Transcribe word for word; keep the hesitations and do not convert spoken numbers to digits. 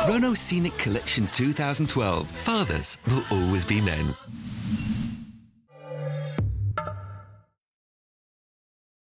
Renault Scenic Collection two thousand twelve. Fathers will always be men.